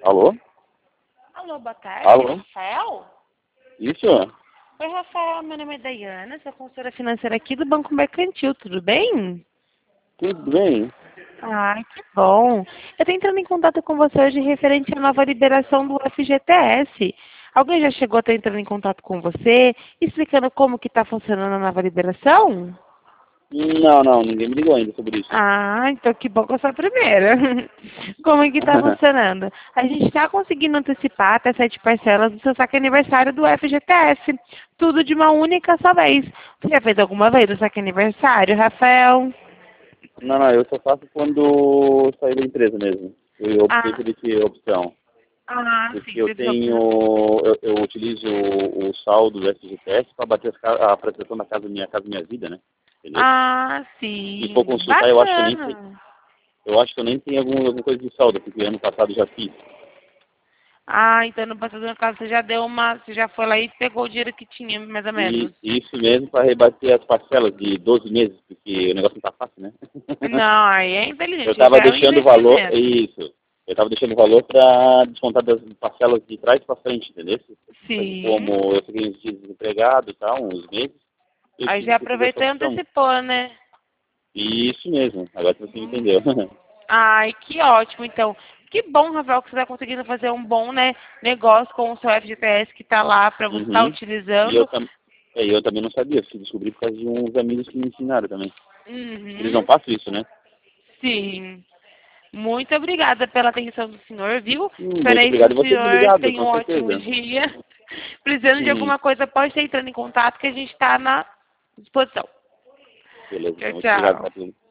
Alô? Alô, boa tarde. Alô? Rafael? Isso? Oi, Rafael. Meu nome é Daiana, sou consultora financeira aqui do Banco Mercantil. Tudo bem? Tudo bem? Ai, que bom. Eu estou entrando em contato com você hoje referente à nova liberação do FGTS. Alguém já chegou a estar entrando em contato com você, explicando como que está funcionando a nova liberação? Não, ninguém me ligou ainda sobre isso. Ah, então que bom que eu sou a primeira. Como é que está funcionando? A gente está conseguindo antecipar até 7 parcelas do seu saque aniversário do FGTS. Tudo de uma única só vez. Você já fez alguma vez o saque aniversário, Rafael? Não, eu só faço quando sair da empresa mesmo. Eu optei Ah, por essa opção. sim, Porque eu teve tenho, alguma. eu utilizo o saldo do FGTS para bater a prestação da Minha Casa Minha Vida, né? Entendeu? Ah, Se for sim. consultar, Bacana. eu acho que eu nem tenho alguma coisa de saldo, porque ano passado já fiz. Ah, então no passado, no caso, você já deu uma. Você já foi lá e pegou o dinheiro que tinha, mais ou E menos. isso mesmo para rebater as parcelas de 12 meses, porque o negócio não tá fácil, né? Não, aí é Eu inteligente, estava já é um deixando o valor, investimento. isso. Eu estava deixando o valor para descontar das parcelas de trás para frente, entendeu? Sim. Como eu fiquei uns dias desempregado e tal, uns meses, eu Aí tive já que fazer essa aproveitou e opção. antecipou, né? Isso mesmo, agora você Hum. entendeu. Ai, que ótimo, então. Que bom, Rafael, que você está conseguindo fazer um bom, né, negócio com o seu FGTS que está lá para você estar Uhum. E utilizando. eu também não sabia, eu descobri por causa de uns amigos que me ensinaram também. Eles Uhum. não passam isso, né? Sim. Muito obrigada pela atenção do senhor, viu? Espero Muito aí que obrigado o a você ter me senhor ligado, tenha com um ótimo certeza. dia. Precisando de Sim, alguma coisa, pode estar entrando em contato que a gente está na disposição. beleza, Tchau, então muito obrigado, tchau. Catarina.